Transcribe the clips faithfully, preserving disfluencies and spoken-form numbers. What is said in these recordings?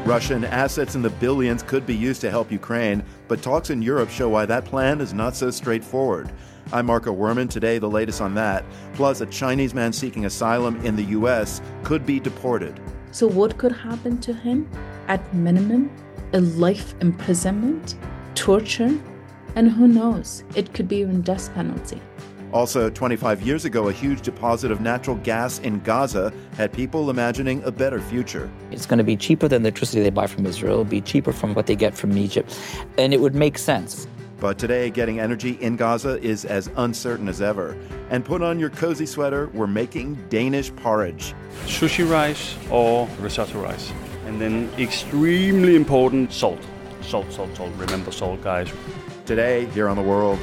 Russian assets in the billions could be used to help Ukraine, but talks in Europe show why that plan is not so straightforward. I'm Marco Werman. Today, the latest on that. Plus, a Chinese man seeking asylum in the U S could be deported. So what could happen to him? At minimum, a life imprisonment, torture, and who knows, it could be even death penalty. Also, twenty-five years ago, a huge deposit of natural gas in Gaza had people imagining a better future. It's going to be cheaper than the electricity they buy from Israel. It'll be cheaper from what they get from Egypt. And it would make sense. But today, getting energy in Gaza is as uncertain as ever. And put on your cozy sweater, we're making Danish porridge. Sushi rice or risotto rice. And then extremely important, salt. Salt, salt, salt. Remember salt, guys. Today, here on The World.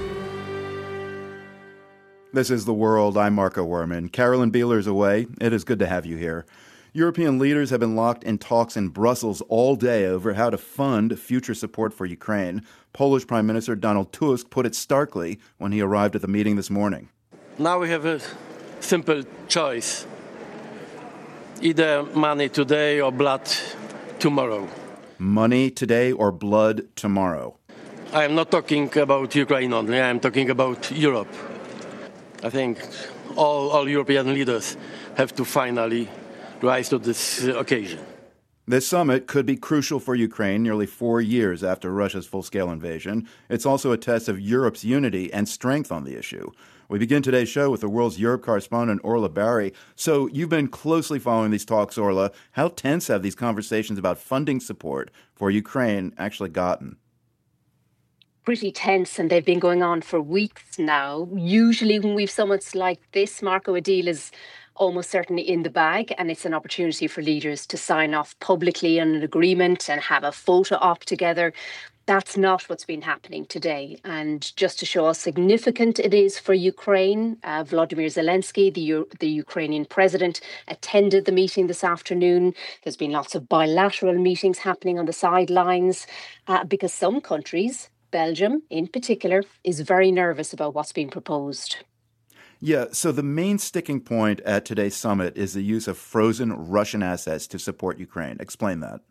This is The World. I'm Marco Werman. Carolyn Beeler's away. It is good to have you here. European leaders have been locked in talks in Brussels all day over how to fund future support for Ukraine. Polish Prime Minister Donald Tusk put it starkly when he arrived at the meeting this morning. Now we have a simple choice. Either money today or blood tomorrow. Money today or blood tomorrow. I am not talking about Ukraine only. I am talking about Europe. I think all, all European leaders have to finally rise to this occasion. This summit could be crucial for Ukraine nearly four years after Russia's full-scale invasion. It's also a test of Europe's unity and strength on the issue. We begin today's show with the World's Europe correspondent, Orla Barry. So you've been closely following these talks, Orla. How tense have these conversations about funding support for Ukraine actually gotten? Pretty tense, and they've been going on for weeks now. Usually when we've summits like this, Marco, a deal is almost certainly in the bag, and it's an opportunity for leaders to sign off publicly on an agreement and have a photo op together. That's not what's been happening today. And just to show how significant it is for Ukraine, uh, Volodymyr Zelensky, the, U- the Ukrainian president, attended the meeting this afternoon. There's been lots of bilateral meetings happening on the sidelines uh, because some countries, Belgium in particular, is very nervous about what's being proposed. Yeah, so the main sticking point at today's summit is the use of frozen Russian assets to support Ukraine. Explain that.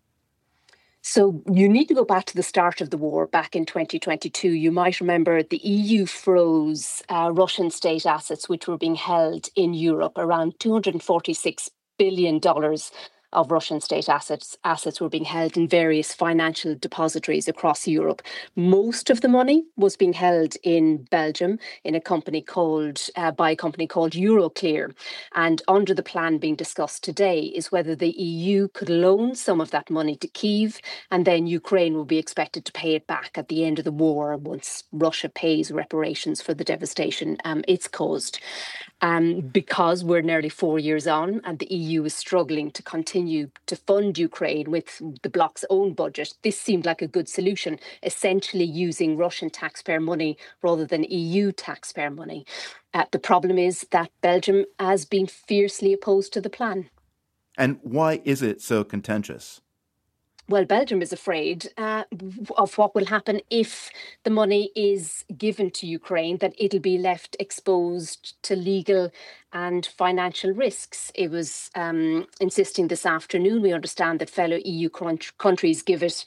So you need to go back to the start of the war back in twenty twenty-two. You might remember the E U froze uh, Russian state assets which were being held in Europe, around two hundred forty-six billion dollars of Russian state assets assets were being held in various financial depositories across Europe. Most of the money was being held in Belgium in a company called uh, by a company called Euroclear. And under the plan being discussed today is whether the E U could loan some of that money to Kyiv, and then Ukraine will be expected to pay it back at the end of the war once Russia pays reparations for the devastation um, it's caused. Um, because we're nearly four years on and the E U is struggling to continue to fund Ukraine with the bloc's own budget, this seemed like a good solution, essentially using Russian taxpayer money rather than E U taxpayer money. Uh, the problem is that Belgium has been fiercely opposed to the plan. And why is it so contentious? Well, Belgium is afraid uh, of what will happen if the money is given to Ukraine, that it'll be left exposed to legal and financial risks. It was um, insisting this afternoon, we understand that fellow E U countries give it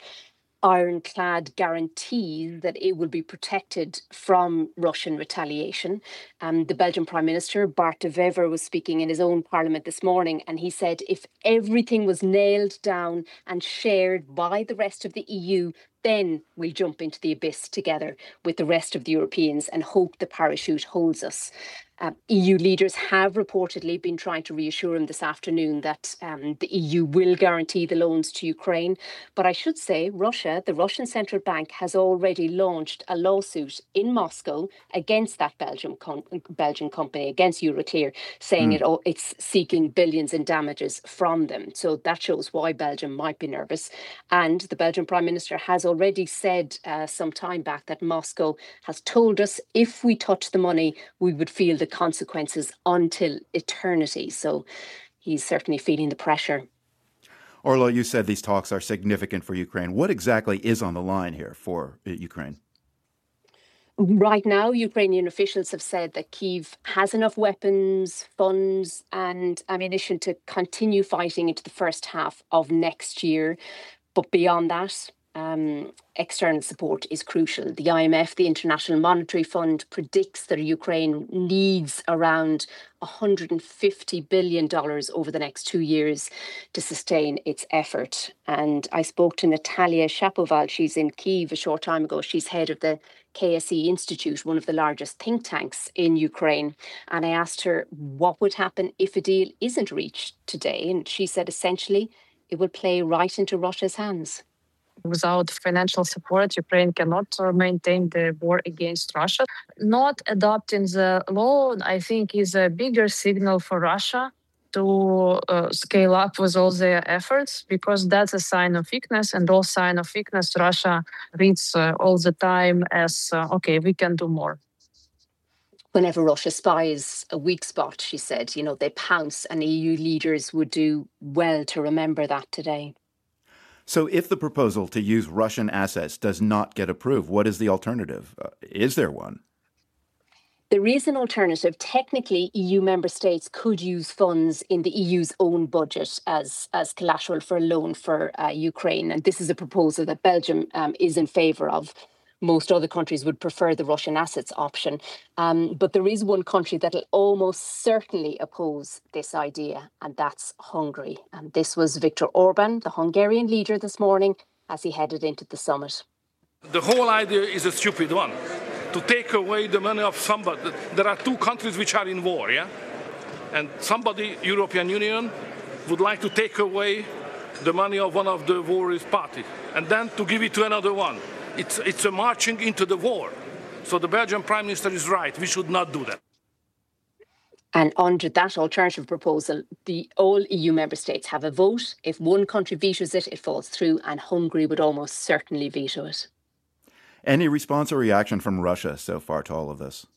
ironclad guarantees that it will be protected from Russian retaliation. Um, the Belgian Prime Minister, Bart de Wever, was speaking in his own parliament this morning, and he said if everything was nailed down and shared by the rest of the E U, then we'll jump into the abyss together with the rest of the Europeans and hope the parachute holds us. Uh, E U leaders have reportedly been trying to reassure him this afternoon that um, the E U will guarantee the loans to Ukraine. But I should say Russia, the Russian Central Bank, has already launched a lawsuit in Moscow against that Belgium com- Belgian company, against Euroclear, saying mm. it, it's seeking billions in damages from them. So that shows why Belgium might be nervous. And the Belgian Prime Minister has already said uh, some time back that Moscow has told us if we touch the money, we would feel the consequences until eternity. So he's certainly feeling the pressure. Orla, you said these talks are significant for Ukraine. What exactly is on the line here for Ukraine? Right now, Ukrainian officials have said that Kyiv has enough weapons, funds, and ammunition to continue fighting into the first half of next year. But beyond that, um, external support is crucial. The I M F, the International Monetary Fund, predicts that Ukraine needs around one hundred fifty billion dollars over the next two years to sustain its effort. And I spoke to Natalia Shapoval. She's in Kyiv a short time ago. She's head of the K S E Institute, one of the largest think tanks in Ukraine. And I asked her what would happen if a deal isn't reached today. And she said essentially it will play right into Russia's hands. Without financial support, Ukraine cannot uh, maintain the war against Russia. Not adopting the law, I think, is a bigger signal for Russia to uh, scale up with all their efforts, because that's a sign of weakness, and all sign of weakness Russia reads uh, all the time as, uh, okay, we can do more. Whenever Russia spies a weak spot, she said, you know, they pounce, and E U leaders would do well to remember that today. So if the proposal to use Russian assets does not get approved, what is the alternative? Uh, is there one? There is an alternative. Technically, E U member states could use funds in the E U's own budget as, as collateral for a loan for uh, Ukraine. And this is a proposal that Belgium um, is in favour of. Most other countries would prefer the Russian assets option. Um, but there is one country that will almost certainly oppose this idea, and that's Hungary. And this was Viktor Orban, the Hungarian leader, this morning as he headed into the summit. The whole idea is a stupid one, to take away the money of somebody. There are two countries which are in war, yeah? And somebody, European Union, would like to take away the money of one of the warring parties and then to give it to another one. It's, it's a marching into the war. So the Belgian Prime Minister is right. We should not do that. And under that alternative proposal, the all E U member states have a vote. If one country vetoes it, it falls through, and Hungary would almost certainly veto it. Any response or reaction from Russia so far to all of this?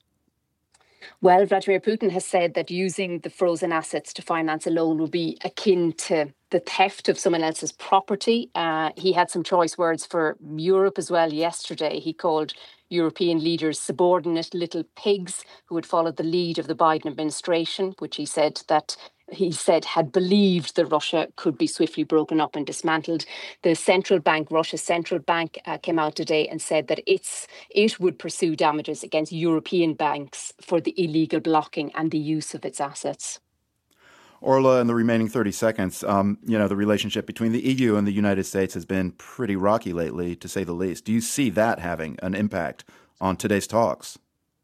Well, Vladimir Putin has said that using the frozen assets to finance a loan would be akin to the theft of someone else's property. Uh, he had some choice words for Europe as well yesterday. He called European leaders subordinate little pigs who had followed the lead of the Biden administration, which he said that he said had believed that Russia could be swiftly broken up and dismantled. The central bank, Russia's central bank, uh, came out today and said that it's it would pursue damages against European banks for the illegal blocking and the use of its assets. Orla, in the remaining thirty seconds, um, you know, the relationship between the E U and the United States has been pretty rocky lately, to say the least. Do you see that having an impact on today's talks?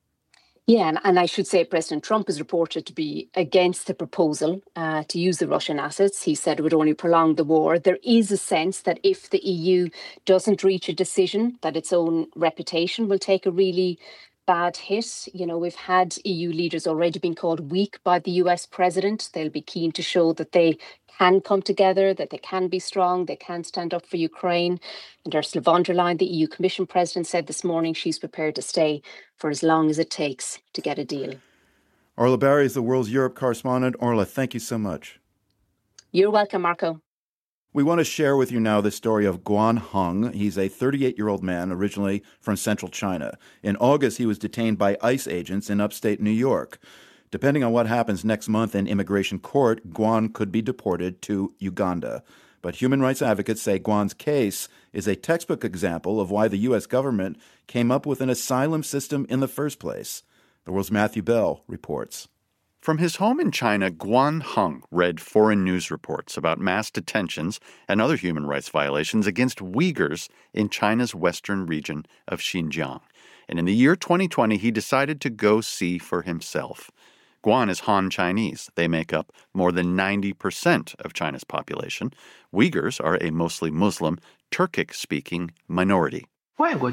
Yeah, and, and I should say President Trump is reported to be against the proposal uh, to use the Russian assets. He said it would only prolong the war. There is a sense that if the E U doesn't reach a decision, that its own reputation will take a really bad hit. You know, we've had E U leaders already been called weak by the U S president. They'll be keen to show that they can come together, that they can be strong, they can stand up for Ukraine. And Ursula von der Leyen, the E U Commission president, said this morning she's prepared to stay for as long as it takes to get a deal. Orla Barry is the World's Europe correspondent. Orla, thank you so much. You're welcome, Marco. We want to share with you now the story of Guan Heng. He's a thirty-eight-year-old man originally from central China. In August, he was detained by ICE agents in upstate New York. Depending on what happens next month in immigration court, Guan could be deported to Uganda. But human rights advocates say Guan's case is a textbook example of why the U S government came up with an asylum system in the first place. The World's Matthew Bell reports. From his home in China, Guan Heng read foreign news reports about mass detentions and other human rights violations against Uyghurs in China's western region of Xinjiang. And in the year twenty twenty, he decided to go see for himself. Guan is Han Chinese. They make up more than ninety percent of China's population. Uyghurs are a mostly Muslim, Turkic-speaking minority. Foreign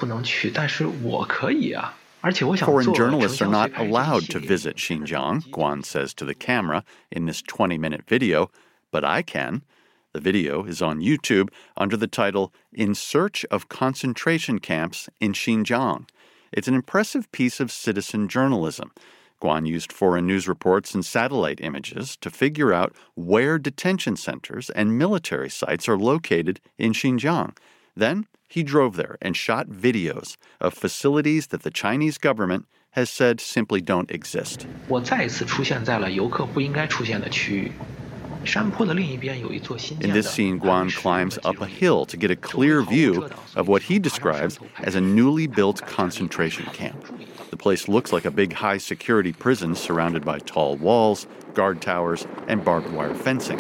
journalists are not allowed to visit Xinjiang, Guan says to the camera in this twenty-minute video, but I can. The video is on YouTube under the title In Search of Concentration Camps in Xinjiang. It's an impressive piece of citizen journalism. Guan used foreign news reports and satellite images to figure out where detention centers and military sites are located in Xinjiang. Then he drove there and shot videos of facilities that the Chinese government has said simply don't exist. 我再一次出现在了游客不应该出现的区域。 In this scene, Guan climbs up a hill to get a clear view of what he describes as a newly built concentration camp. The place looks like a big high-security prison surrounded by tall walls, guard towers, and barbed wire fencing.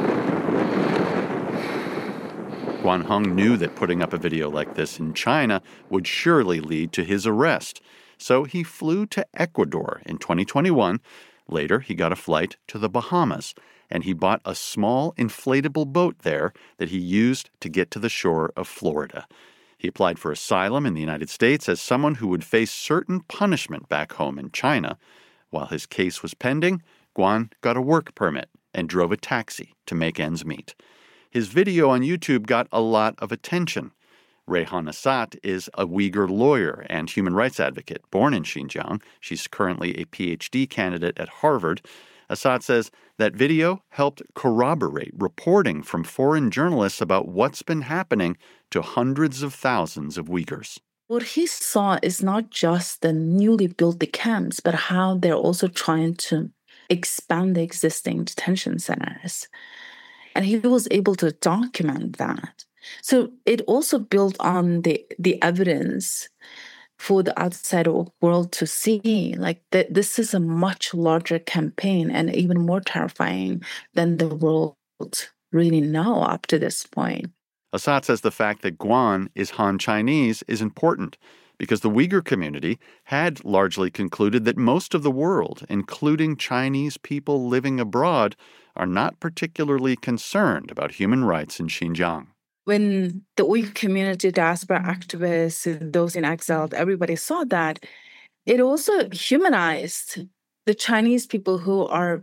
Guan Heng knew that putting up a video like this in China would surely lead to his arrest, so he flew to Ecuador in twenty twenty-one. Later, he got a flight to the Bahamas, and he bought a small inflatable boat there that he used to get to the shore of Florida. He applied for asylum in the United States as someone who would face certain punishment back home in China. While his case was pending, Guan got a work permit and drove a taxi to make ends meet. His video on YouTube got a lot of attention. Reyhan Assad is a Uyghur lawyer and human rights advocate born in Xinjiang. She's currently a P H D candidate at Harvard. Assad says that video helped corroborate reporting from foreign journalists about what's been happening to hundreds of thousands of Uyghurs. What he saw is not just the newly built camps, but how they're also trying to expand the existing detention centers. And he was able to document that. So it also built on the, the evidence for the outside world to see, like, that this is a much larger campaign and even more terrifying than the world really know up to this point. Assad says the fact that Guan is Han Chinese is important because the Uyghur community had largely concluded that most of the world, including Chinese people living abroad, are not particularly concerned about human rights in Xinjiang. When the Uyghur community, diaspora activists, those in exile, everybody saw that, it also humanized the Chinese people who are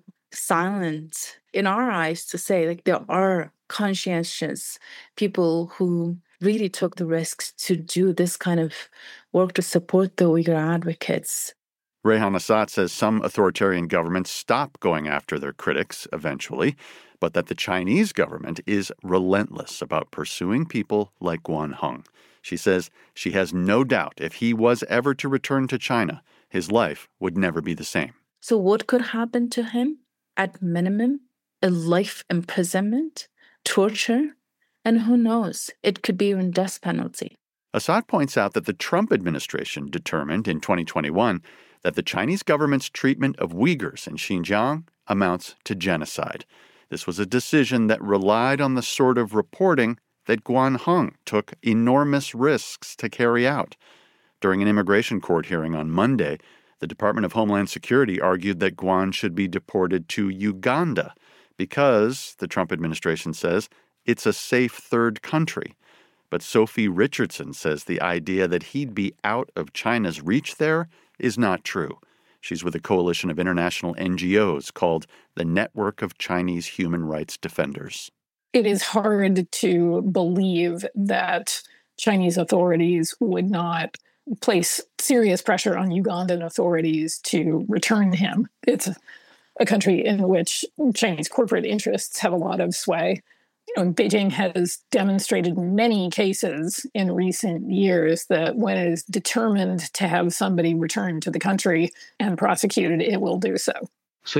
silent in our eyes to say, like, there are conscientious people who really took the risks to do this kind of work to support the Uyghur advocates. Reyhan Assad says some authoritarian governments stop going after their critics eventually, but that the Chinese government is relentless about pursuing people like Guan Heng. She says she has no doubt if he was ever to return to China, his life would never be the same. So what could happen to him? At minimum, a life imprisonment, torture, and who knows, it could be even death penalty. Assad points out that the Trump administration determined in twenty twenty-one that the Chinese government's treatment of Uyghurs in Xinjiang amounts to genocide. This was a decision that relied on the sort of reporting that Guan Heng took enormous risks to carry out. During an immigration court hearing on Monday, the Department of Homeland Security argued that Guan should be deported to Uganda because, the Trump administration says, it's a safe third country. But Sophie Richardson says the idea that he'd be out of China's reach there is not true. She's with a coalition of international N G Os called the Network of Chinese Human Rights Defenders. It is hard to believe that Chinese authorities would not place serious pressure on Ugandan authorities to return him. It's a country in which Chinese corporate interests have a lot of sway. You know, Beijing has demonstrated in many cases in recent years that when it is determined to have somebody returned to the country and prosecuted, it will do so. At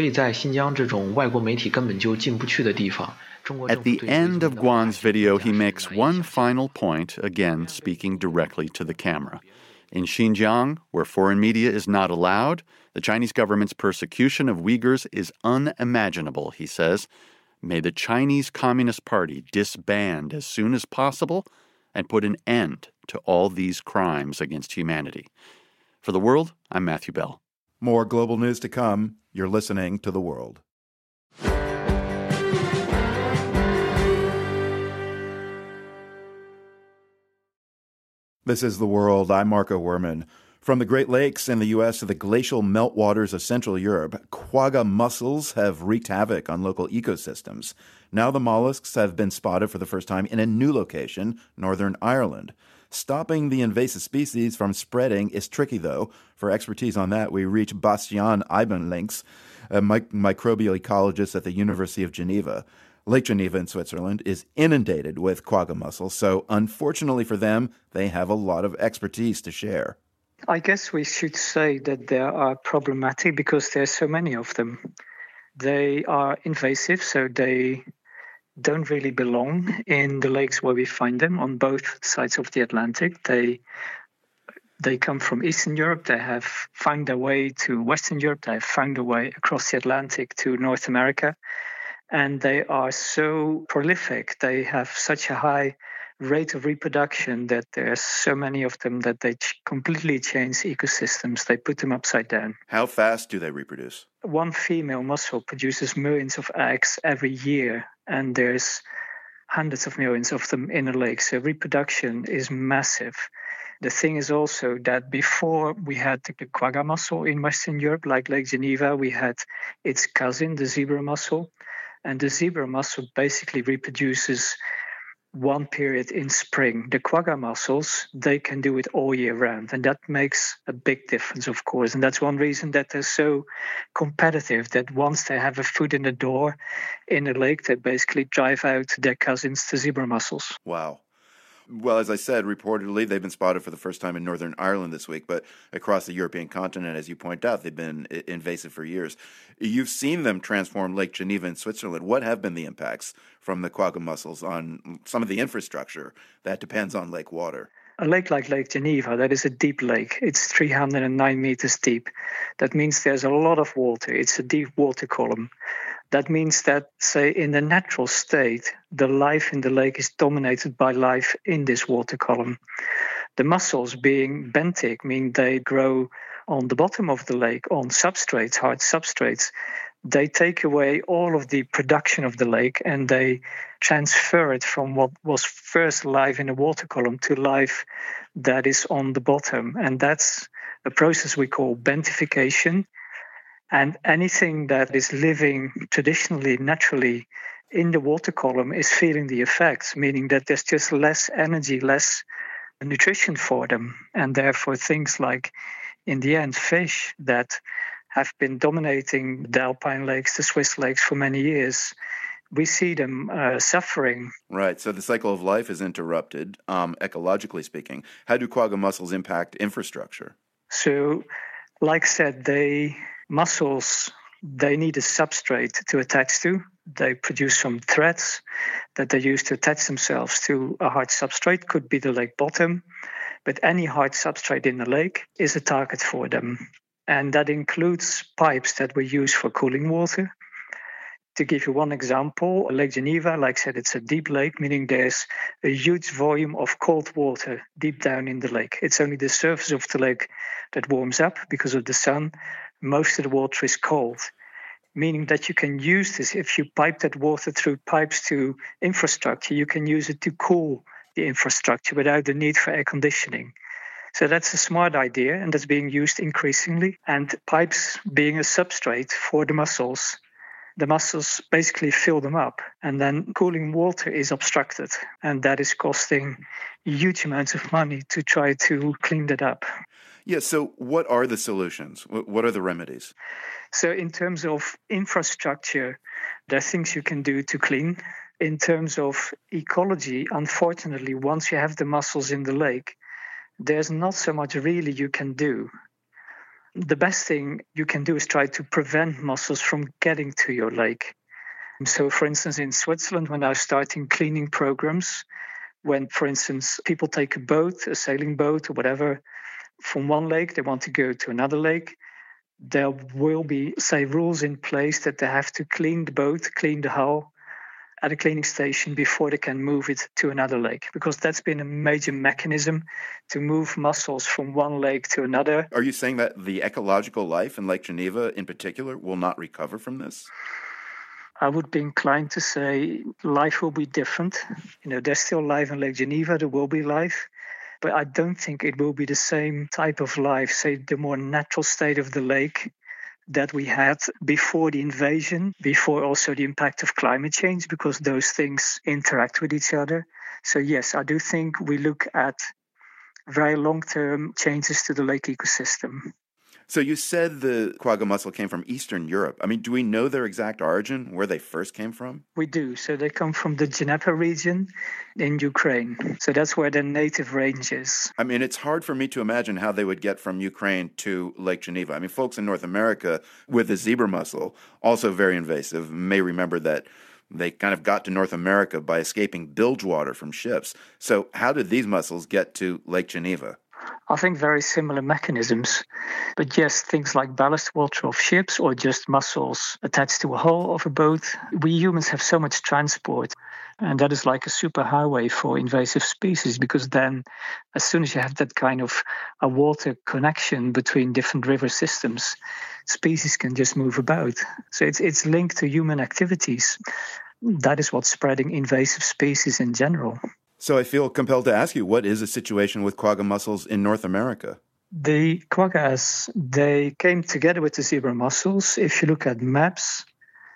the end of Guan's video, he makes one final point, again speaking directly to the camera. In Xinjiang, where foreign media is not allowed, the Chinese government's persecution of Uyghurs is unimaginable, he says. May the Chinese Communist Party disband as soon as possible and put an end to all these crimes against humanity. For The World, I'm Matthew Bell. More global news to come. You're listening to The World. This is The World. I'm Marco Werman. From the Great Lakes in the U S to the glacial meltwaters of Central Europe, quagga mussels have wreaked havoc on local ecosystems. Now the mollusks have been spotted for the first time in a new location, Northern Ireland. Stopping the invasive species from spreading is tricky, though. For expertise on that, we reach Bastiaan Eibenlinks, a mic- microbial ecologist at the University of Geneva. Lake Geneva in Switzerland is inundated with quagga mussels, so unfortunately for them, they have a lot of expertise to share. I guess we should say that they are problematic because there's so many of them. They are invasive, so they don't really belong in the lakes where we find them on both sides of the Atlantic. They they come from Eastern Europe. They have found their way to Western Europe. They have found their way across the Atlantic to North America. And they are so prolific. They have such a high rate of reproduction that there's so many of them that they ch- completely change ecosystems. They put them upside down. How fast do they reproduce? One female mussel produces millions of eggs every year, and there's hundreds of millions of them in a lake. So reproduction is massive. The thing is also that before we had the quagga mussel in Western Europe, like Lake Geneva, we had its cousin, the zebra mussel. And the zebra mussel basically reproduces one period in spring. The quagga mussels, they can do it all year round. And that makes a big difference, of course. And that's one reason that they're so competitive, that once they have a foot in the door in a lake, they basically drive out their cousins, the zebra mussels. Wow. Well, as I said, reportedly, they've been spotted for the first time in Northern Ireland this week, but across the European continent, as you point out, they've been invasive for years. You've seen them transform Lake Geneva in Switzerland. What have been the impacts from the quagga mussels on some of the infrastructure that depends on lake water? A lake like Lake Geneva, that is a deep lake. It's three hundred nine meters deep. That means there's a lot of water. It's a deep water column. That means that, say, in the natural state, the life in the lake is dominated by life in this water column. The mussels, being benthic, mean they grow on the bottom of the lake on substrates, hard substrates. They take away all of the production of the lake and they transfer it from what was first life in the water column to life that is on the bottom. And that's a process we call benthification. And anything that is living traditionally, naturally in the water column is feeling the effects, meaning that there's just less energy, less nutrition for them. And therefore things like, in the end, fish that have been dominating the alpine lakes, the Swiss lakes for many years, we see them uh, suffering. Right. So the cycle of life is interrupted, um, ecologically speaking. How do quagga mussels impact infrastructure? So, like I said, they mussels, they need a substrate to attach to. They produce some threads that they use to attach themselves to a hard substrate, could be the lake bottom, but any hard substrate in the lake is a target for them. And that includes pipes that we use for cooling water. To give you one example, Lake Geneva, like I said, it's a deep lake, meaning there's a huge volume of cold water deep down in the lake. It's only the surface of the lake that warms up because of the sun. Most of the water is cold, meaning that you can use this. If you pipe that water through pipes to infrastructure, you can use it to cool the infrastructure without the need for air conditioning. So that's a smart idea, and that's being used increasingly. And pipes being a substrate for the mussels, the mussels basically fill them up, and then cooling water is obstructed, and that is costing huge amounts of money to try to clean that up. Yeah, so what are the solutions? What are the remedies? So in terms of infrastructure, there are things you can do to clean. In terms of ecology, unfortunately, once you have the mussels in the lake, there's not so much really you can do. The best thing you can do is try to prevent mussels from getting to your lake. So, for instance, in Switzerland, we're now starting cleaning programs. When, for instance, people take a boat, a sailing boat or whatever, from one lake, they want to go to another lake, there will be, say, rules in place that they have to clean the boat, clean the hull at a cleaning station before they can move it to another lake, because that's been a major mechanism to move mussels from one lake to another. Are you saying that the ecological life in Lake Geneva in particular will not recover from this? I would be inclined to say life will be different. You know, there's still life in Lake Geneva, there will be life, but I don't think it will be the same type of life, say the more natural state of the lake that we had before the invasion, before also the impact of climate change, because those things interact with each other. So yes, I do think we look at very long-term changes to the lake ecosystem. So you said the quagga mussel came from Eastern Europe. I mean, do we know their exact origin, where they first came from? We do. So they come from the Dnieper region in Ukraine. So that's where their native range is. I mean, it's hard for me to imagine how they would get from Ukraine to Lake Geneva. I mean, folks in North America with the zebra mussel, also very invasive, may remember that they kind of got to North America by escaping bilge water from ships. So how did these mussels get to Lake Geneva? I think very similar mechanisms. But yes, things like ballast water of ships or just mussels attached to a hull of a boat. We humans have so much transport, and that is like a superhighway for invasive species, because then as soon as you have that kind of a water connection between different river systems, species can just move about. So it's it's linked to human activities. That is what's spreading invasive species in general. So I feel compelled to ask you, what is the situation with quagga mussels in North America? The quaggas, they came together with the zebra mussels. If you look at maps,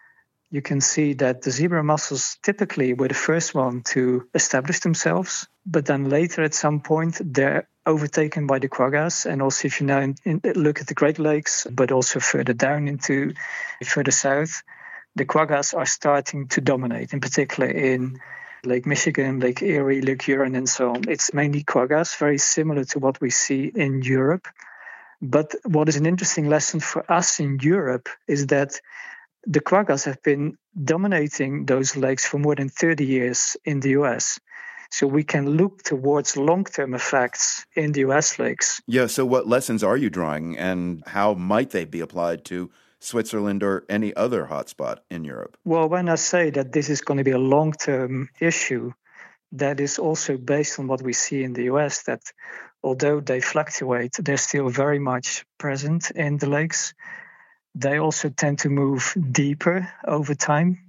you can see that the zebra mussels typically were the first one to establish themselves, but then later at some point they're overtaken by the quaggas. And also if you now in, in, look at the Great Lakes, but also further down into further south, the quaggas are starting to dominate, in particular in Lake Michigan, Lake Erie, Lake Huron, and so on. It's mainly quaggas, very similar to what we see in Europe. But what is an interesting lesson for us in Europe is that the quaggas have been dominating those lakes for more than thirty years in the U S. So we can look towards long-term effects in the U S lakes. Yeah, so what lessons are you drawing, and how might they be applied to Switzerland or any other hotspot in Europe? Well, when I say that this is going to be a long-term issue, that is also based on what we see in the U S, that although they fluctuate, they're still very much present in the lakes. They also tend to move deeper over time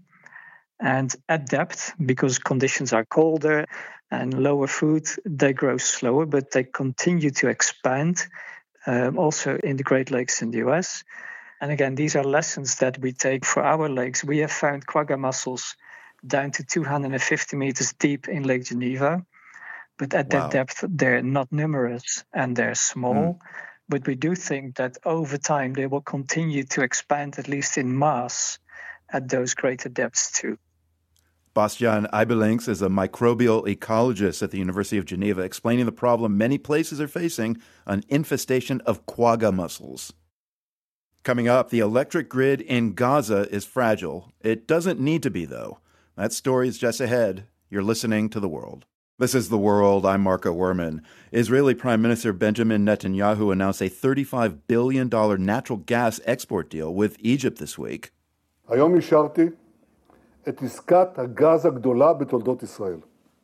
and at depth, because conditions are colder and lower food, they grow slower, but they continue to expand, um, also in the Great Lakes in the U S. And again, these are lessons that we take for our lakes. We have found quagga mussels down to two hundred fifty meters deep in Lake Geneva. But at wow. that depth, they're not numerous and they're small. Mm. But we do think that over time, they will continue to expand, at least in mass, at those greater depths too. Bastiaan Eibelings is a microbial ecologist at the University of Geneva, explaining the problem many places are facing, an infestation of quagga mussels. Coming up, the electric grid in Gaza is fragile. It doesn't need to be, though. That story is just ahead. You're listening to The World. This is The World. I'm Marco Werman. Israeli Prime Minister Benjamin Netanyahu announced a thirty-five billion dollars natural gas export deal with Egypt this week. היום אישרתי את עסקת הגז הגדולה בתולדות ישראל.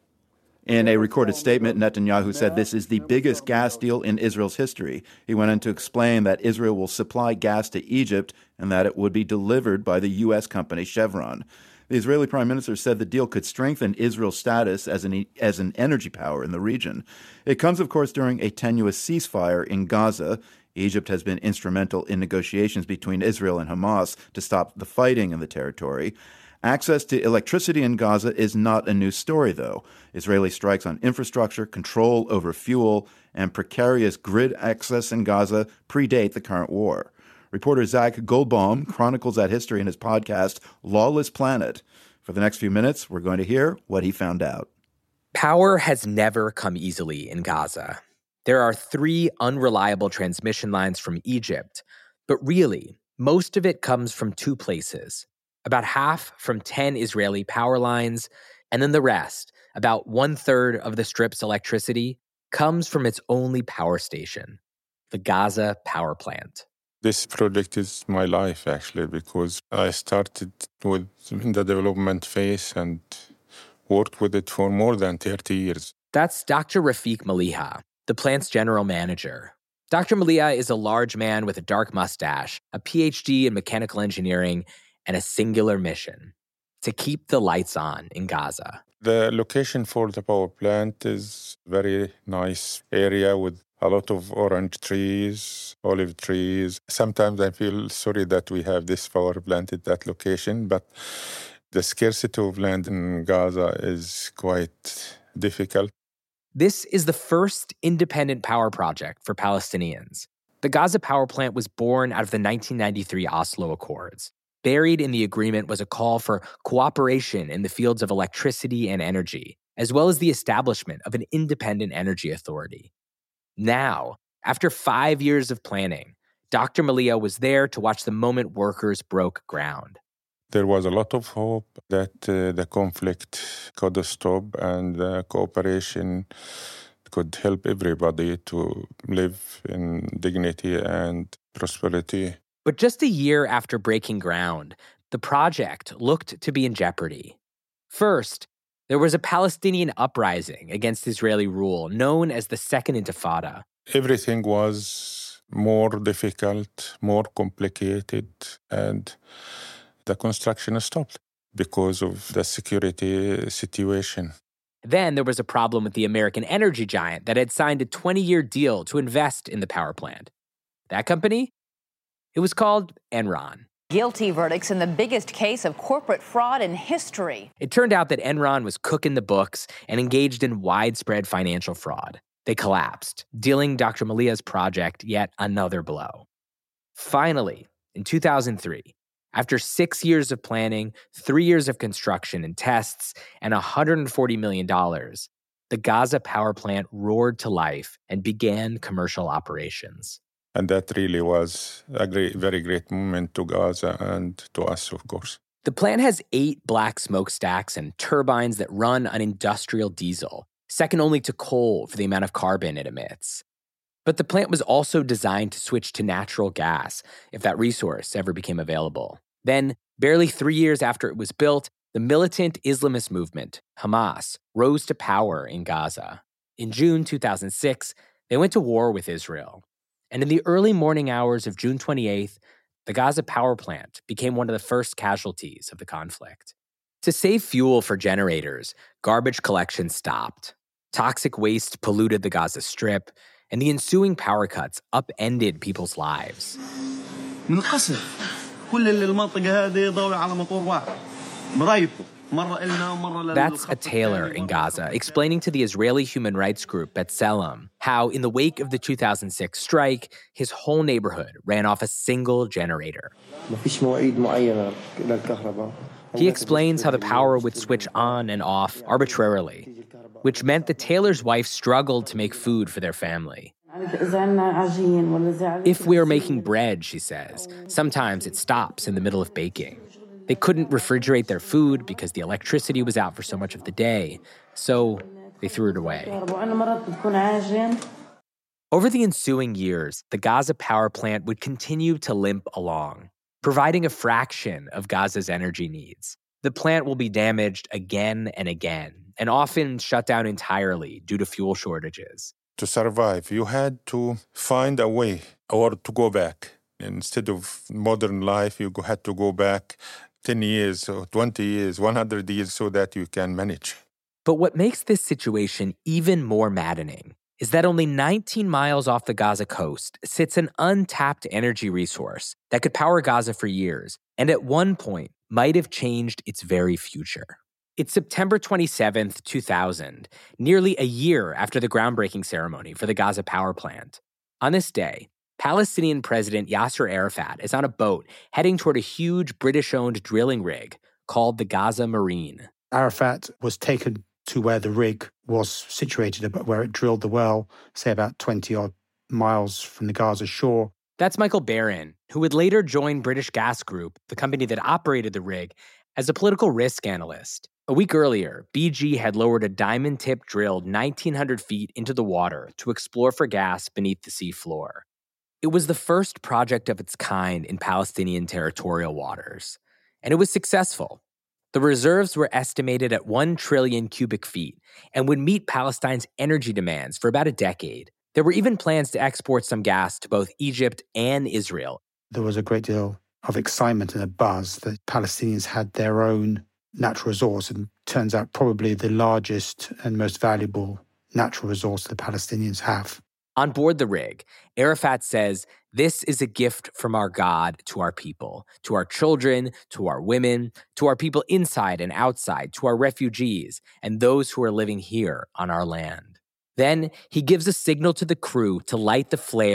In a recorded statement, Netanyahu said this is the biggest gas deal in Israel's history. He went on to explain that Israel will supply gas to Egypt and that it would be delivered by the U S company Chevron. The Israeli prime minister said the deal could strengthen Israel's status as an, as an energy power in the region. It comes, of course, during a tenuous ceasefire in Gaza. Egypt has been instrumental in negotiations between Israel and Hamas to stop the fighting in the territory. Access to electricity in Gaza is not a new story, though. Israeli strikes on infrastructure, control over fuel, and precarious grid access in Gaza predate the current war. Reporter Zach Goldbaum chronicles that history in his podcast, Lawless Planet. For the next few minutes, we're going to hear what he found out. Power has never come easily in Gaza. There are three unreliable transmission lines from Egypt, but really, most of it comes from two places. About half from ten Israeli power lines, and then the rest, about one-third of the strip's electricity, comes from its only power station, the Gaza power plant. This project is my life, actually, because I started with the development phase and worked with it for more than thirty years. That's Doctor Rafiq Maliha, the plant's general manager. Doctor Maliha is a large man with a dark mustache, a P H D in mechanical engineering, and a singular mission: to keep the lights on in Gaza. The location for the power plant is a very nice area with a lot of orange trees, olive trees. Sometimes I feel sorry that we have this power plant at that location, but the scarcity of land in Gaza is quite difficult. This is the first independent power project for Palestinians. The Gaza power plant was born out of the nineteen ninety-three Oslo Accords. Buried in the agreement was a call for cooperation in the fields of electricity and energy, as well as the establishment of an independent energy authority. Now, after five years of planning, Doctor Malia was there to watch the moment workers broke ground. There was a lot of hope that uh, the conflict could stop and uh, cooperation could help everybody to live in dignity and prosperity. But just a year after breaking ground, the project looked to be in jeopardy. First, there was a Palestinian uprising against Israeli rule known as the Second Intifada. Everything was more difficult, more complicated, and the construction stopped because of the security situation. Then there was a problem with the American energy giant that had signed a twenty-year deal to invest in the power plant. That company? It was called Enron. Guilty verdicts in the biggest case of corporate fraud in history. It turned out that Enron was cooking the books and engaged in widespread financial fraud. They collapsed, dealing Doctor Malia's project yet another blow. Finally, in two thousand three, after six years of planning, three years of construction and tests, and one hundred forty million dollars, the Gaza power plant roared to life and began commercial operations. And that really was a great, very great moment to Gaza and to us, of course. The plant has eight black smokestacks and turbines that run on industrial diesel, second only to coal for the amount of carbon it emits. But the plant was also designed to switch to natural gas if that resource ever became available. Then, barely three years after it was built, the militant Islamist movement, Hamas, rose to power in Gaza. In June two thousand six, they went to war with Israel. And in the early morning hours of June twenty-eighth, the Gaza power plant became one of the first casualties of the conflict. To save fuel for generators, garbage collection stopped. Toxic waste polluted the Gaza Strip, and the ensuing power cuts upended people's lives. That's a tailor in Gaza explaining to the Israeli human rights group B'Tselem how, in the wake of the two thousand six strike, his whole neighborhood ran off a single generator. He explains how the power would switch on and off arbitrarily, which meant the tailor's wife struggled to make food for their family. If we are making bread, she says, sometimes it stops in the middle of baking. They couldn't refrigerate their food because the electricity was out for so much of the day, so they threw it away. Over the ensuing years, the Gaza power plant would continue to limp along, providing a fraction of Gaza's energy needs. The plant will be damaged again and again, and often shut down entirely due to fuel shortages. To survive, you had to find a way or to go back. Instead of modern life, you had to go back ten years or twenty years, one hundred years so that you can manage. But what makes this situation even more maddening is that only nineteen miles off the Gaza coast sits an untapped energy resource that could power Gaza for years, and at one point might have changed its very future. It's September twenty-seventh, two thousand, nearly a year after the groundbreaking ceremony for the Gaza power plant. On this day, Palestinian President Yasser Arafat is on a boat heading toward a huge British-owned drilling rig called the Gaza Marine. Arafat was taken to where the rig was situated, where it drilled the well, say about twenty-odd miles from the Gaza shore. That's Michael Barron, who would later join British Gas Group, the company that operated the rig, as a political risk analyst. A week earlier, B G had lowered a diamond-tipped drill nineteen hundred feet into the water to explore for gas beneath the seafloor. It was the first project of its kind in Palestinian territorial waters, and it was successful. The reserves were estimated at one trillion cubic feet and would meet Palestine's energy demands for about a decade. There were even plans to export some gas to both Egypt and Israel. There was a great deal of excitement and a buzz that Palestinians had their own natural resource, and turns out probably the largest and most valuable natural resource the Palestinians have. On board the rig, Arafat says, "This is a gift from our God to our people, to our children, to our women, to our people inside and outside, to our refugees, and those who are living here on our land." Then he gives a signal to the crew to light the flare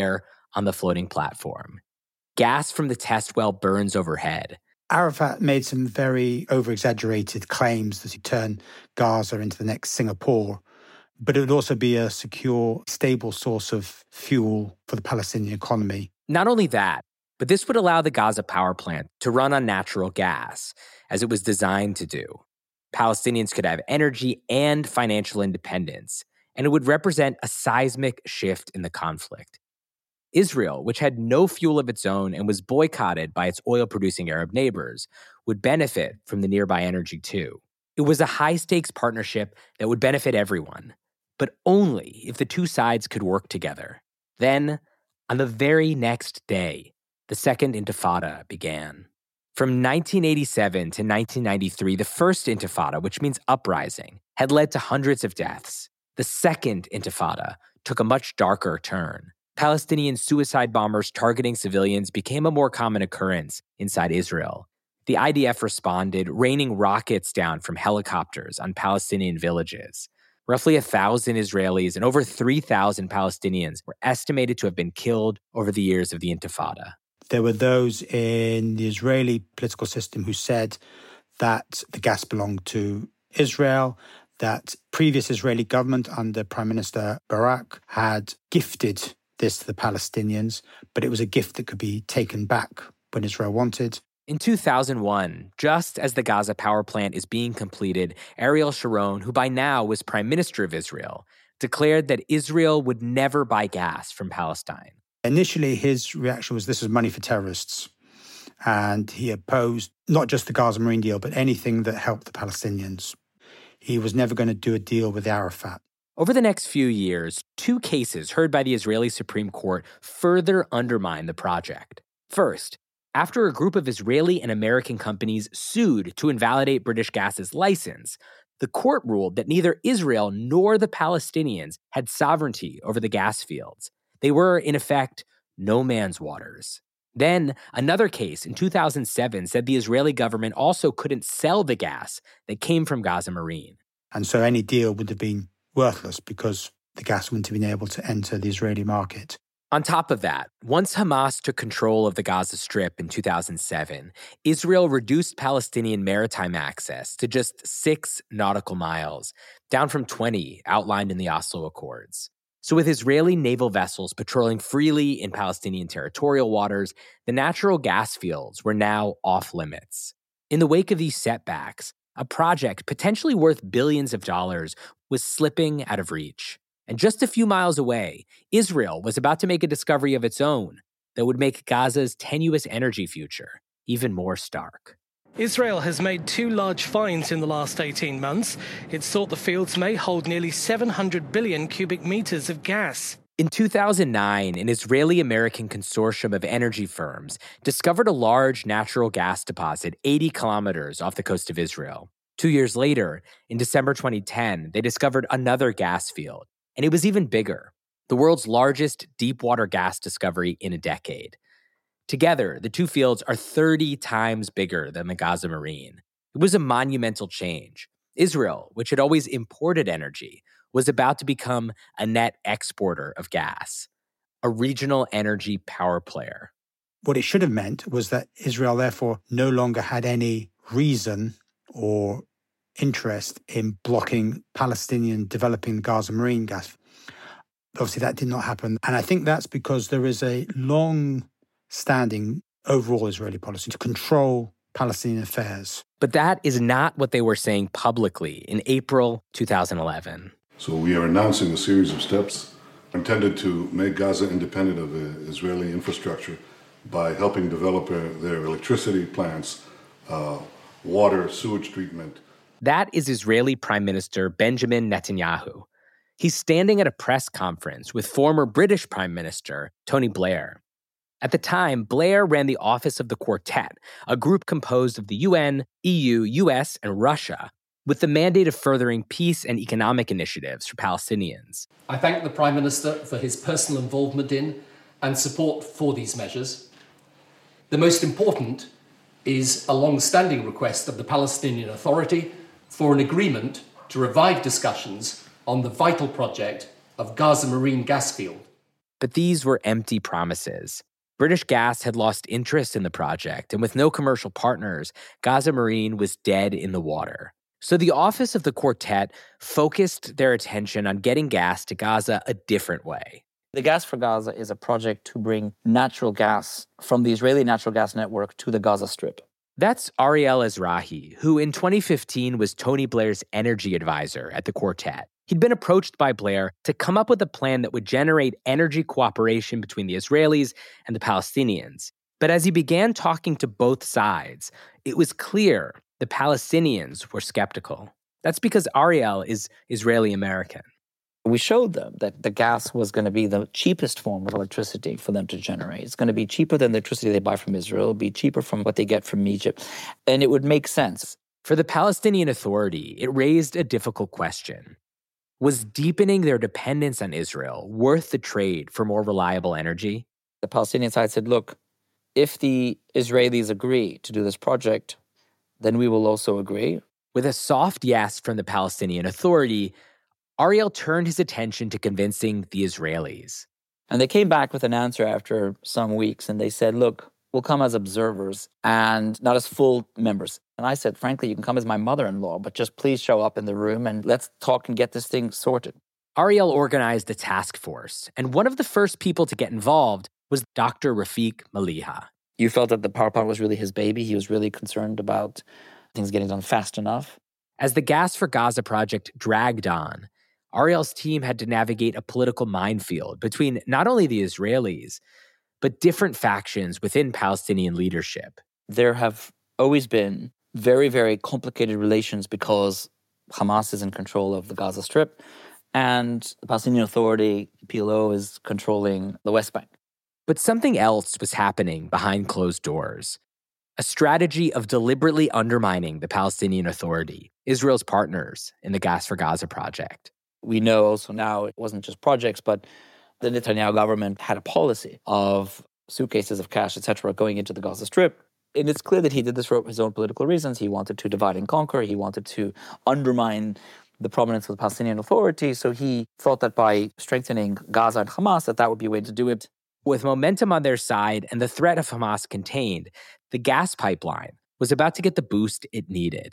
on the floating platform. Gas from the test well burns overhead. Arafat made some very over-exaggerated claims that he'd turn Gaza into the next Singapore, but it would also be a secure, stable source of fuel for the Palestinian economy. Not only that, but this would allow the Gaza power plant to run on natural gas, as it was designed to do. Palestinians could have energy and financial independence, and it would represent a seismic shift in the conflict. Israel, which had no fuel of its own and was boycotted by its oil-producing Arab neighbors, would benefit from the nearby energy too. It was a high-stakes partnership that would benefit everyone, but only if the two sides could work together. Then, on the very next day, the Second Intifada began. From nineteen eighty-seven to nineteen ninety-three, the First Intifada, which means uprising, had led to hundreds of deaths. The Second Intifada took a much darker turn. Palestinian suicide bombers targeting civilians became a more common occurrence inside Israel. The I D F responded, raining rockets down from helicopters on Palestinian villages. Roughly one thousand Israelis and over three thousand Palestinians were estimated to have been killed over the years of the Intifada. There were those in the Israeli political system who said that the gas belonged to Israel, that previous Israeli government under Prime Minister Barak had gifted this to the Palestinians, but it was a gift that could be taken back when Israel wanted. In two thousand one, just as the Gaza power plant is being completed, Ariel Sharon, who by now was Prime Minister of Israel, declared that Israel would never buy gas from Palestine. Initially, his reaction was this was money for terrorists. And he opposed not just the Gaza Marine deal, but anything that helped the Palestinians. He was never going to do a deal with Arafat. Over the next few years, two cases heard by the Israeli Supreme Court further undermined the project. First, after a group of Israeli and American companies sued to invalidate British Gas's license, the court ruled that neither Israel nor the Palestinians had sovereignty over the gas fields. They were, in effect, no man's waters. Then, another case in two thousand seven said the Israeli government also couldn't sell the gas that came from Gaza Marine. And so any deal would have been worthless because the gas wouldn't have been able to enter the Israeli market. On top of that, once Hamas took control of the Gaza Strip in two thousand seven, Israel reduced Palestinian maritime access to just six nautical miles, down from twenty outlined in the Oslo Accords. So with Israeli naval vessels patrolling freely in Palestinian territorial waters, the natural gas fields were now off limits. In the wake of these setbacks, a project potentially worth billions of dollars was slipping out of reach. And just a few miles away, Israel was about to make a discovery of its own that would make Gaza's tenuous energy future even more stark. Israel has made two large finds in the last eighteen months. It's thought the fields may hold nearly seven hundred billion cubic meters of gas. In two thousand nine, an Israeli-American consortium of energy firms discovered a large natural gas deposit eighty kilometers off the coast of Israel. Two years later, in December twenty ten, they discovered another gas field, and it was even bigger, the world's largest deep-water gas discovery in a decade. Together, the two fields are thirty times bigger than the Gaza Marine. It was a monumental change. Israel, which had always imported energy, was about to become a net exporter of gas, a regional energy power player. What it should have meant was that Israel, therefore, no longer had any reason or interest in blocking Palestinian developing the Gaza Marine gas. Obviously, that did not happen. And I think that's because there is a long-standing overall Israeli policy to control Palestinian affairs. But that is not what they were saying publicly in April two thousand eleven. So we are announcing a series of steps intended to make Gaza independent of the Israeli infrastructure by helping develop uh, their electricity plants, uh, water, sewage treatment. That is Israeli Prime Minister Benjamin Netanyahu. He's standing at a press conference with former British Prime Minister Tony Blair. At the time, Blair ran the Office of the Quartet, a group composed of the U N, E U, U S, and Russia, with the mandate of furthering peace and economic initiatives for Palestinians. I thank the Prime Minister for his personal involvement in and support for these measures. The most important is a long-standing request of the Palestinian Authority for an agreement to revive discussions on the vital project of Gaza Marine gas field. But these were empty promises. British Gas had lost interest in the project, and with no commercial partners, Gaza Marine was dead in the water. So the office of the quartet focused their attention on getting gas to Gaza a different way. The Gas for Gaza is a project to bring natural gas from the Israeli natural gas network to the Gaza Strip. That's Ariel Ezrahi, who in twenty fifteen was Tony Blair's energy advisor at the quartet. He'd been approached by Blair to come up with a plan that would generate energy cooperation between the Israelis and the Palestinians. But as he began talking to both sides, it was clear the Palestinians were skeptical. That's because Ariel is Israeli-American. We showed them that the gas was going to be the cheapest form of electricity for them to generate. It's going to be cheaper than the electricity they buy from Israel. It'll be cheaper from what they get from Egypt. And it would make sense. For the Palestinian Authority, it raised a difficult question. Was deepening their dependence on Israel worth the trade for more reliable energy? The Palestinian side said, look, if the Israelis agree to do this project, then we will also agree. With a soft yes from the Palestinian Authority, Ariel turned his attention to convincing the Israelis. And they came back with an answer after some weeks, and they said, look, we'll come as observers and not as full members. And I said, frankly, you can come as my mother-in-law, but just please show up in the room and let's talk and get this thing sorted. Ariel organized a task force, and one of the first people to get involved was Doctor Rafiq Maliha. You felt that the power plant was really his baby. He was really concerned about things getting done fast enough. As the Gas for Gaza project dragged on, Ariel's team had to navigate a political minefield between not only the Israelis, but different factions within Palestinian leadership. There have always been very, very complicated relations because Hamas is in control of the Gaza Strip and the Palestinian Authority, P L O, is controlling the West Bank. But something else was happening behind closed doors. A strategy of deliberately undermining the Palestinian Authority, Israel's partners in the Gas for Gaza project. We know also now it wasn't just projects, but the Netanyahu government had a policy of suitcases of cash, et cetera, going into the Gaza Strip. And it's clear that he did this for his own political reasons. He wanted to divide and conquer. He wanted to undermine the prominence of the Palestinian Authority. So he thought that by strengthening Gaza and Hamas, that that would be a way to do it. With momentum on their side and the threat of Hamas contained, the gas pipeline was about to get the boost it needed.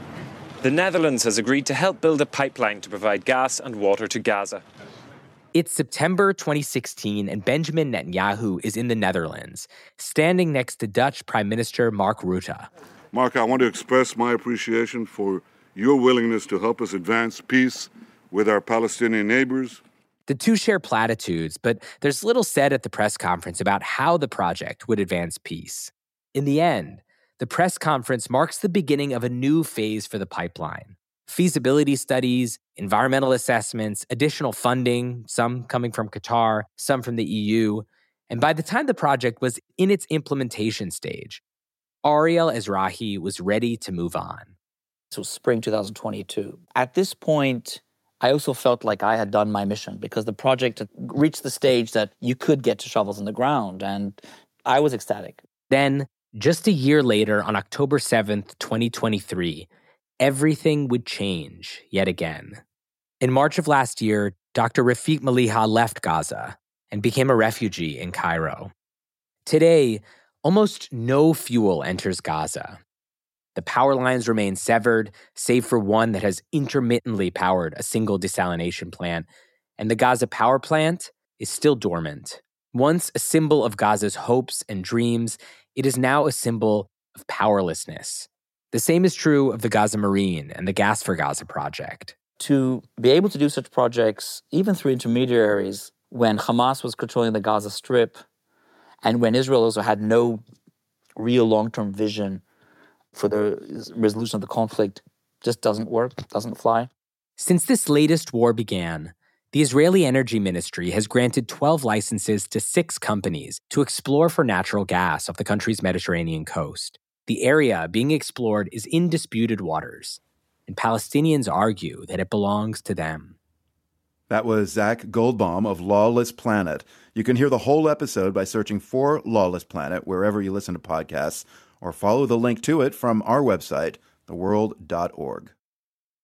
The Netherlands has agreed to help build a pipeline to provide gas and water to Gaza. It's September twenty sixteen, and Benjamin Netanyahu is in the Netherlands, standing next to Dutch Prime Minister Mark Rutte. Mark, I want to express my appreciation for your willingness to help us advance peace with our Palestinian neighbors. The two share platitudes, but there's little said at the press conference about how the project would advance peace. In the end, the press conference marks the beginning of a new phase for the pipeline. Feasibility studies, environmental assessments, additional funding, some coming from Qatar, some from the E U. And by the time the project was in its implementation stage, Ariel Ezrahi was ready to move on. So spring twenty twenty-two. At this point, I also felt like I had done my mission because the project had reached the stage that you could get to shovels in the ground, and I was ecstatic. Then, just a year later, on October seventh, twenty twenty-three, everything would change yet again. In March of last year, Doctor Rafiq Maliha left Gaza and became a refugee in Cairo. Today, almost no fuel enters Gaza. The power lines remain severed, save for one that has intermittently powered a single desalination plant, and the Gaza power plant is still dormant. Once a symbol of Gaza's hopes and dreams, it is now a symbol of powerlessness. The same is true of the Gaza Marine and the Gas for Gaza project. To be able to do such projects, even through intermediaries, when Hamas was controlling the Gaza Strip, and when Israel also had no real long-term vision for the resolution of the conflict, just doesn't work, doesn't fly. Since this latest war began, the Israeli Energy Ministry has granted twelve licenses to six companies to explore for natural gas off the country's Mediterranean coast. The area being explored is in disputed waters, and Palestinians argue that it belongs to them. That was Zach Goldbaum of Lawless Planet. You can hear the whole episode by searching for Lawless Planet wherever you listen to podcasts, or follow the link to it from our website, the world dot org.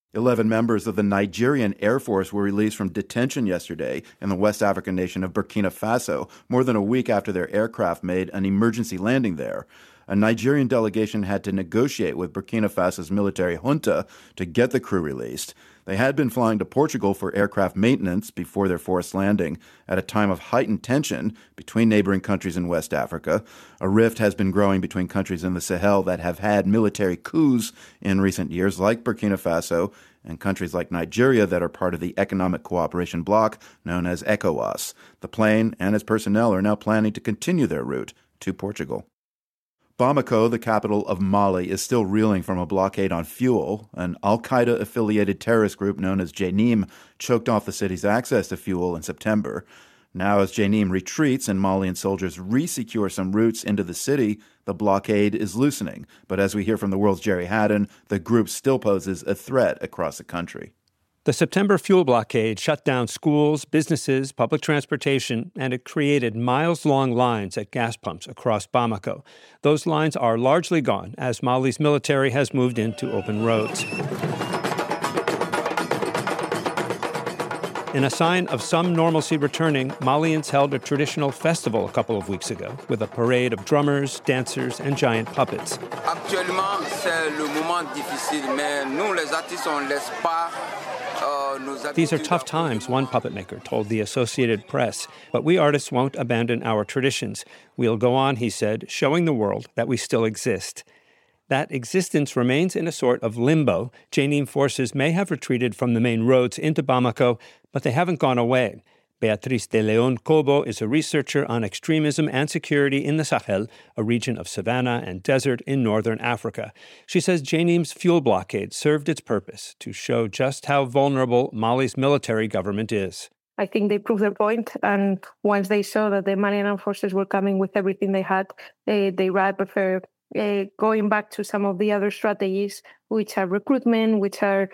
Eleven members of the Nigerian Air Force were released from detention yesterday in the West African nation of Burkina Faso, more than a week after their aircraft made an emergency landing there. A Nigerian delegation had to negotiate with Burkina Faso's military junta to get the crew released. They had been flying to Portugal for aircraft maintenance before their forced landing at a time of heightened tension between neighboring countries in West Africa. A rift has been growing between countries in the Sahel that have had military coups in recent years, like Burkina Faso, and countries like Nigeria that are part of the Economic Cooperation Bloc known as ECOWAS. The plane and its personnel are now planning to continue their route to Portugal. Bamako, the capital of Mali, is still reeling from a blockade on fuel. An al-Qaeda-affiliated terrorist group known as Jnim choked off the city's access to fuel in September. Now, as Jnim retreats and Malian soldiers re-secure some routes into the city, the blockade is loosening. But as we hear from the World's Jerry Haddon, the group still poses a threat across the country. The September fuel blockade shut down schools, businesses, public transportation, and it created miles-long lines at gas pumps across Bamako. Those lines are largely gone as Mali's military has moved into open roads. In a sign of some normalcy returning, Malians held a traditional festival a couple of weeks ago with a parade of drummers, dancers, and giant puppets. Actuellement, c'est le moment difficile, mais nous, les artistes, on laisse pas. These are tough times, one puppet maker told the Associated Press, but we artists won't abandon our traditions. We'll go on, he said, showing the world that we still exist. That existence remains in a sort of limbo. Jnim forces may have retreated from the main roads into Bamako, but they haven't gone away. Beatriz de Leon Cobo is a researcher on extremism and security in the Sahel, a region of savanna and desert in northern Africa. She says Jnim's fuel blockade served its purpose to show just how vulnerable Mali's military government is. I think they proved their point, and once they saw that the Malian armed forces were coming with everything they had, they, they rather prefer Uh, going back to some of the other strategies, which are recruitment, which are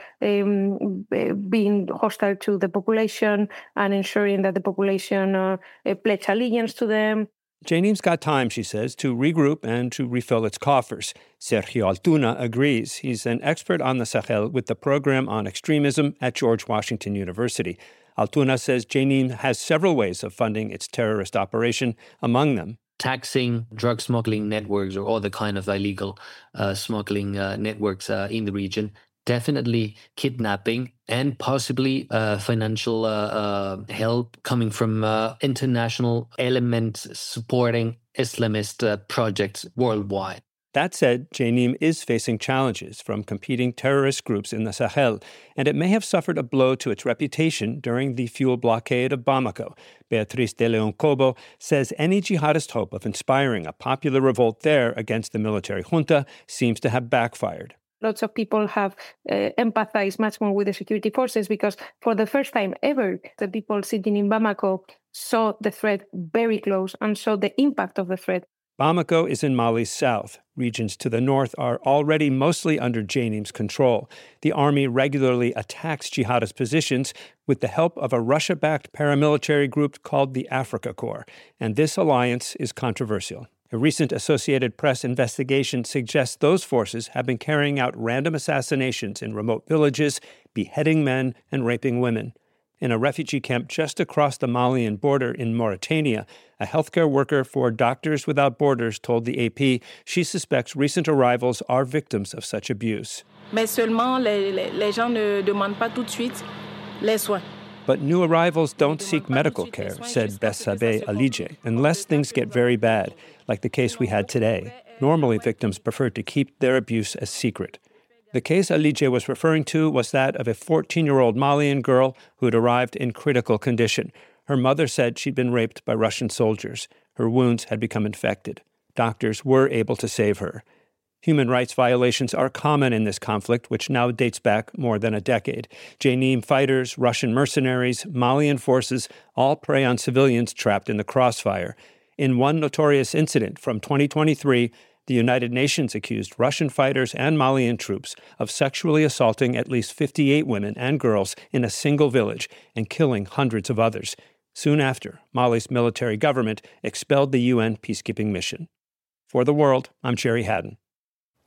um, being hostile to the population and ensuring that the population uh, uh, pledge allegiance to them. Jnim's got time, she says, to regroup and to refill its coffers. Sergio Altuna agrees. He's an expert on the Sahel with the program on extremism at George Washington University. Altuna says Jnim has several ways of funding its terrorist operation, among them taxing drug smuggling networks or other kind of illegal uh, smuggling uh, networks uh, in the region, definitely kidnapping, and possibly uh, financial uh, uh, help coming from uh, international elements supporting Islamist uh, projects worldwide. That said, Jnim is facing challenges from competing terrorist groups in the Sahel, and it may have suffered a blow to its reputation during the fuel blockade of Bamako. Beatriz de Leon Cobo says any jihadist hope of inspiring a popular revolt there against the military junta seems to have backfired. Lots of people have uh, empathized much more with the security forces because for the first time ever, the people sitting in Bamako saw the threat very close and saw the impact of the threat. Bamako is in Mali's south. Regions to the north are already mostly under Jnim's control. The army regularly attacks jihadist positions with the help of a Russia-backed paramilitary group called the Africa Corps, and this alliance is controversial. A recent Associated Press investigation suggests those forces have been carrying out random assassinations in remote villages, beheading men, and raping women. In a refugee camp just across the Malian border in Mauritania, a healthcare worker for Doctors Without Borders told the A P she suspects recent arrivals are victims of such abuse. Mais seulement les, les gens ne demandent pas tout de suite les soins. But new arrivals don't seek medical care, said Bessabe Alige, unless things get very bad, like the case we had today. Normally, victims prefer to keep their abuse a secret. The case Alige was referring to was that of a fourteen-year-old Malian girl who had arrived in critical condition. Her mother said she'd been raped by Russian soldiers. Her wounds had become infected. Doctors were able to save her. Human rights violations are common in this conflict, which now dates back more than a decade. Jnim fighters, Russian mercenaries, Malian forces all prey on civilians trapped in the crossfire. In one notorious incident from twenty twenty-three, the United Nations accused Russian fighters and Malian troops of sexually assaulting at least fifty-eight women and girls in a single village and killing hundreds of others. Soon after, Mali's military government expelled the U N peacekeeping mission. For The World, I'm Jerry Haddon.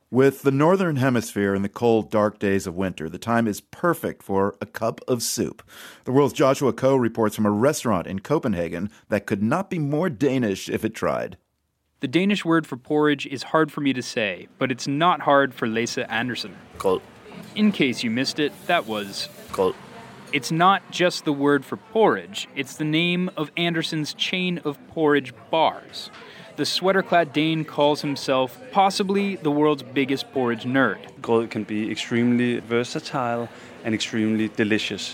With the northern hemisphere in the cold, dark days of winter, the time is perfect for a cup of soup. The World's Joshua Koh reports from a restaurant in Copenhagen that could not be more Danish if it tried. The Danish word for porridge is hard for me to say, but it's not hard for Lasse Andersen. Grød. In case you missed it, that was... Grød. It's not just the word for porridge, it's the name of Andersen's chain of porridge bars. The sweater-clad Dane calls himself possibly the world's biggest porridge nerd. Grød can be extremely versatile and extremely delicious.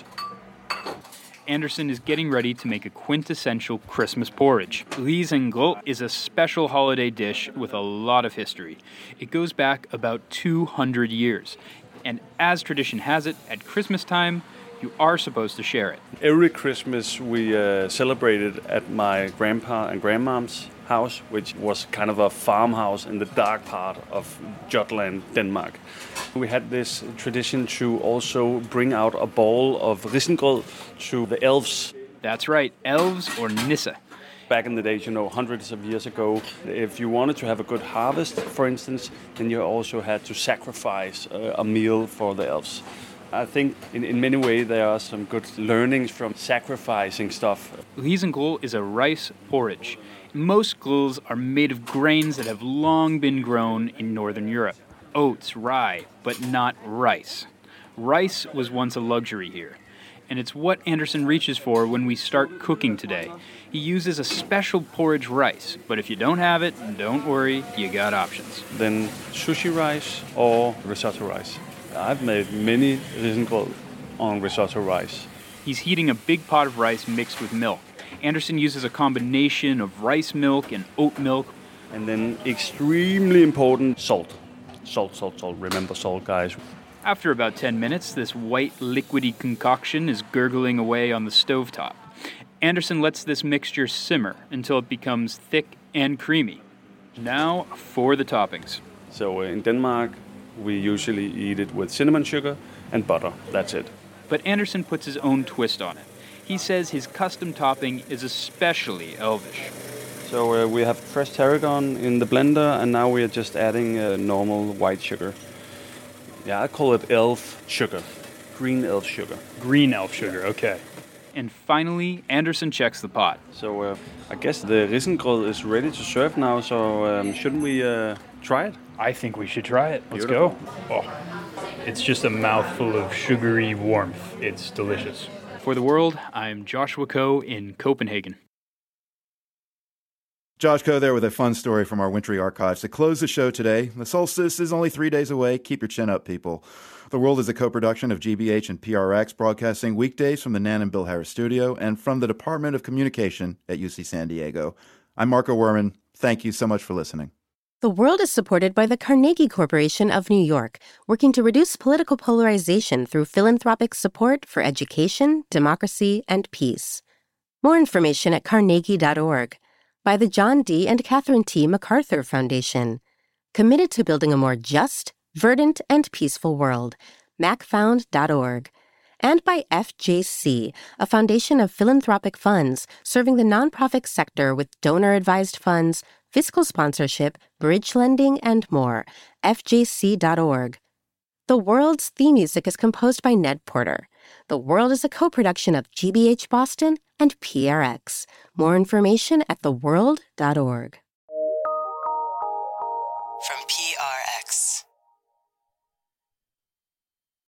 Andersen is getting ready to make a quintessential Christmas porridge. Risengrød is a special holiday dish with a lot of history. It goes back about two hundred years. And as tradition has it, at Christmas time, you are supposed to share it. Every Christmas we uh, celebrated at my grandpa and grandmom's house, which was kind of a farmhouse in the dark part of Jutland, Denmark. We had this tradition to also bring out a bowl of risengrød to the elves. That's right, elves or nisse. Back in the days, you know, hundreds of years ago, if you wanted to have a good harvest, for instance, then you also had to sacrifice a, a meal for the elves. I think in, in many ways there are some good learnings from sacrificing stuff. Risengrød is a rice porridge. Most grøds are made of grains that have long been grown in Northern Europe. Oats, rye, but not rice. Rice was once a luxury here, and it's what Andersen reaches for when we start cooking today. He uses a special porridge rice, but if you don't have it, don't worry, you got options. Then sushi rice or risotto rice. I've made many risengrød on risotto rice. He's heating a big pot of rice mixed with milk. Andersen uses a combination of rice milk and oat milk. And then extremely important, salt. Salt, salt, salt. Remember salt, guys. After about ten minutes, this white liquidy concoction is gurgling away on the stovetop. Andersen lets this mixture simmer until it becomes thick and creamy. Now for the toppings. So in Denmark, we usually eat it with cinnamon sugar and butter. That's it. But Andersen puts his own twist on it. He says his custom topping is especially elvish. So uh, we have fresh tarragon in the blender, and now we are just adding uh, normal white sugar. Yeah, I call it elf sugar. Green elf sugar. Green elf sugar, okay. And finally, Andersen checks the pot. So uh, I guess the risengrød is ready to serve now, so um, shouldn't we uh, try it? I think we should try it. Let's Beautiful. go. Oh, it's just a mouthful of sugary warmth. It's delicious. For the world, I'm Joshua Koh in Copenhagen. Josh Koh there with a fun story from our wintry archives. To close the show today, the solstice is only three days away. Keep your chin up, people. The World is a co-production of G B H and P R X, broadcasting weekdays from the Nan and Bill Harris studio and from the Department of Communication at U C San Diego. I'm Marco Werman. Thank you so much for listening. The World is supported by the Carnegie Corporation of New York, working to reduce political polarization through philanthropic support for education, democracy, and peace. More information at carnegie dot org. By the John D. and Catherine T. MacArthur Foundation. Committed to building a more just, verdant, and peaceful world. mac found dot org. And by F J C, a foundation of philanthropic funds serving the nonprofit sector with donor-advised funds, fiscal sponsorship, bridge lending, and more. F J C dot org. The World's theme music is composed by Ned Porter. The World is a co-production of G B H Boston and P R X. More information at the world dot org.